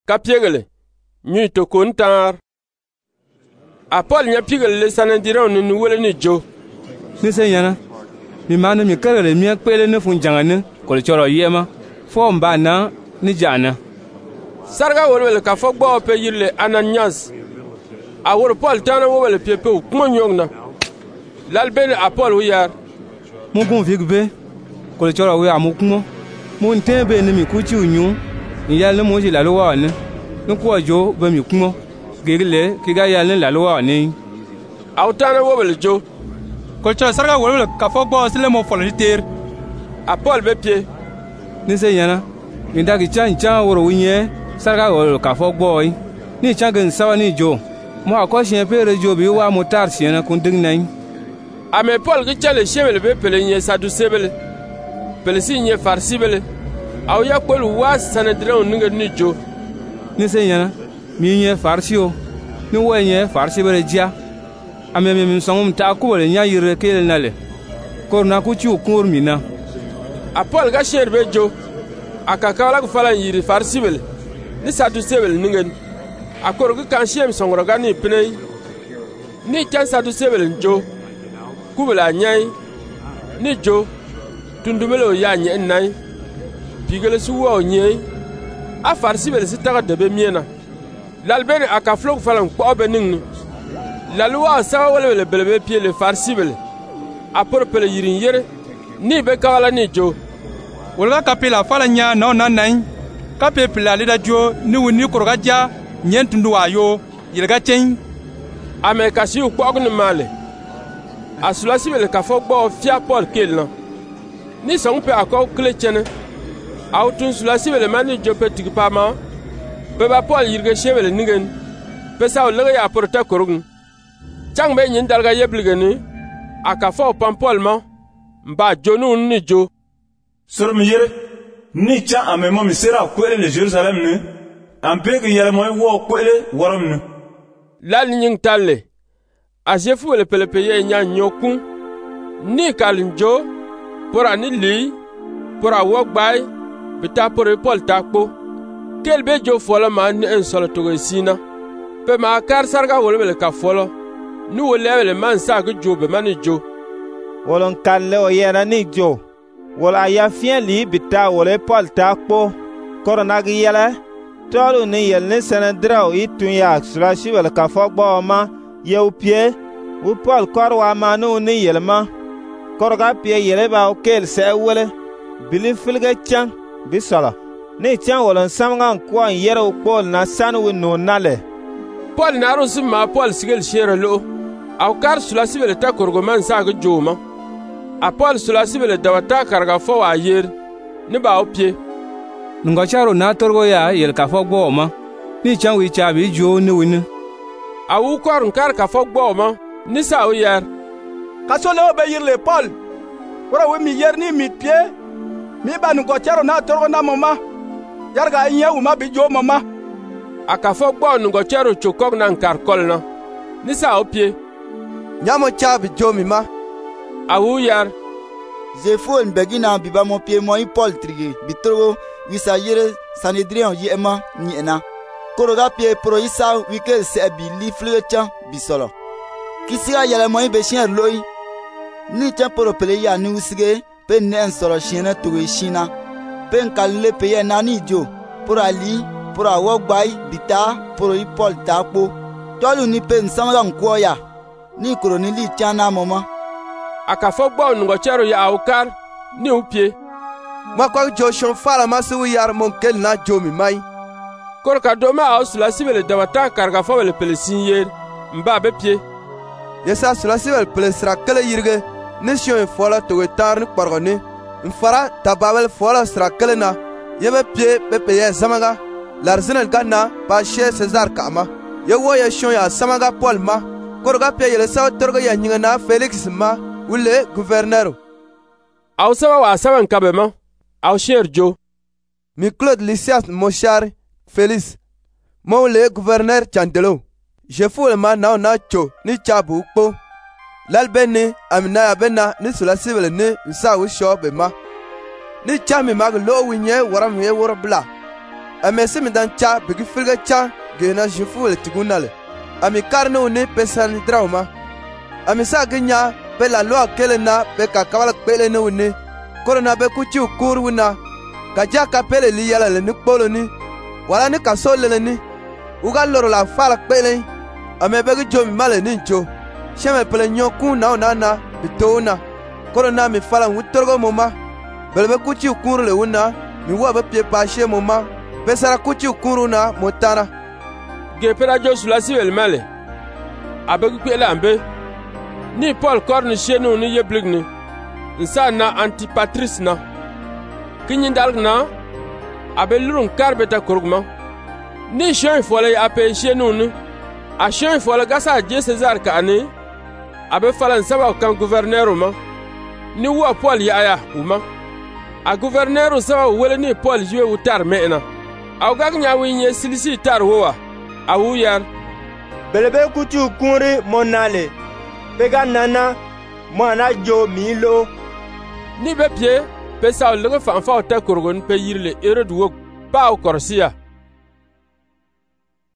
Kapiegele, nyu to kontar. A Paul nya pigele le sanandira onu nu wele ni jo. Ni se yana. Mi manu mi kagele mi akpele ne fun jangane ko le choro yema. Fo mba na ni jana. Sarga wele ka fo gbo pe yirle Ananias. A wor Paul tana wele pepe o kuma nyongna. Lalbene a Paul wiyar. Mon gon vigbe ko le choro wi amukumo. Mon tembe ne mi kuchi unyu. Ni yalla mo ji la lo wa ne. Ni ko jo be mi kumo. Gele ki ga yalla la lo wa ne. Autana wele jo. Ko choro sarga wele ka fo gbo sile mo folo ter. A Paul be pie. Ni se yana. Mi dagi chan woro winye sarga wele ka fo gbo yi. Ni changen sawa ni jo. Mo akoshi pere jo bi wa motar siena kun ding nai. Ame Paul ki chale shebele be pele nye sadusebele. Pele si nye farsibele. Au ya kwelu was sanadira uninga ni jo. Ni se yana. Mi nye farsio. Ni we nye farsibele jia. Ame mi songum ta kubele nya yire kele nale. Kor na ku chu kur mina. A Paul ga sherbe jo. Akakawala ku fala yiri farsibele. Ni sadusebele ningen. Akor ku kan shem songro ga ni pinei. Ni kan sadusebele jo. Kubela nyai ni jo tundumelo ya nye nai pigele suwa o nye a farsibele sitaga debe miena lalbene akaflok falan ko be ning lalwa sawa wele belebe pie le farsibele a porpele yirin yere ni be kala ni jo wala kapela fala nya no nanai kape pila lida jo ni woni korga ja nyentundu wayo yirga chen ame kasi ko ogni male a sulasibele ka fo gbo fia Paul kelna ni song pe akọ klechene autun sulasibele mani jope tigpama pe ba Paul yirge shebele ningen pe saw lege ya porta korung chang be nyin dalga yebligeni aka fo pam Paul ma mba jonu ni jo sur mi yere ni cha amemo mi sera kwele le Jerusalem ne ampege yele moy wo kwele worom ne lal nyin talle a jefu le pelepeye nya nyokun ni kalinjo pora ni li pora wogbai bita pore Paul takpo kelbe jo folo ma ni en solo to sina pe ma kar sarga wolele ka folo ni wolele man sa go jo be mani jo wolon kalle o yera ni jo wola ya fien li bita wole Paul takpo korona gi yele tolu ni yel ni senedra itun ya sulashi wel ka fogbo ma yeu pie wu Paul korwa manu ni yelma korga pie yeleba o kel se wele bili filga chan bisala ni chan wolon samngan ko yero Paul na sanu no nale Paul na rosu ma Paul sigel shere lo au kar sulasibele ta korgo man sa go joma a Paul sulasibele dawata karga fo wa yer ni ba o pie ngo charo na torgo ya yel ka fo gbo ma ni chan wi cha bi jo ni wini awu korun kar ka fo gbo ma ni sa o yer kasole o be yirle Paul wora we mi yer ni mit pie mi ba nu go charo na torgo na mama yarga nya u ma bi jo mama aka fo gbo nu go charo chokok na nkar kolna ni sa o pie nyamo cha bi jo mi ma awu yer Zefo nbegina biba mo pie mo Paul trige bitro wisa yere Sanhedrin yema nyena koroga pie pro isa wike se bi li flecha bisolo kisia yele mo be chien loi ni cha pro pele ya ni usige pe nen solo chien to china pe nkalle pe ya nani jo pour ali pour awogbai bita pro Paul takpo tolu ni pe nsama nko ya ni koroni li chana mama aka fo gbo nu go charo ya aukar ni upie makwa Joshua fala masu yar mon kel na jomi mai korka doma au sulasibele dawata karga fo wele pelesin yer mba be pie yesa sulasibele pelesra kele yirge ne shon fola to tar ni pargone mfara tababel fola sra kele na yebe pie be ye samaga l'arsenal ganna pa che César kama yewo ye shon ya samaga Paul ma korga pie yele saw torgo ya nyinga na Felix ma wule gouverneur au sawa wa sawan kabema au sherjo mi Claude Lysias Mochar Félix mon le gouverneur Chandelo je fous le man na cho ni chabu po lalbene amina abena ni sulasibele ni nsa wu shobe ma ni chami mag lo winye waram ye worobla ame simi dan cha bigi filga cha gena jifu le tigunale ami karne uni pesan drauma ami sa ginya pe la lo akele na pe ka kawala pele ne uni korona be ku ci ukur wuna ka ja ka pele li yala le ni polo ni wala ni ka so le ni uga loro la fala pele ame be gi jomi male ni jo sheme pele nyoku na ona bitona korona mi fala wutorgo moma belbe ku ci ukur le wuna mi wa be pie pa she moma pesara ku ci ukur na motana gepera jo sulasi wel male abegu pele ambe ni Paul korni shenu ni yeblig ni nsa na Antipatris na kinyin dalg na abe lurun karbeta kurgma ni shen fole ape shenu ni a shen fole gasa je Cesar ka ani abe falan saba kan gouverneur ma ni wa Paul ya uma a gouverneur saba wele ni Paul jiwe utar mena aw gagnya winye silisi tar wowa awu yar belebe kutu kunri monale pega nana mwana jo milo ni be pie pe saw le fa fa ta kurgun pe yirle erod wok pa korsia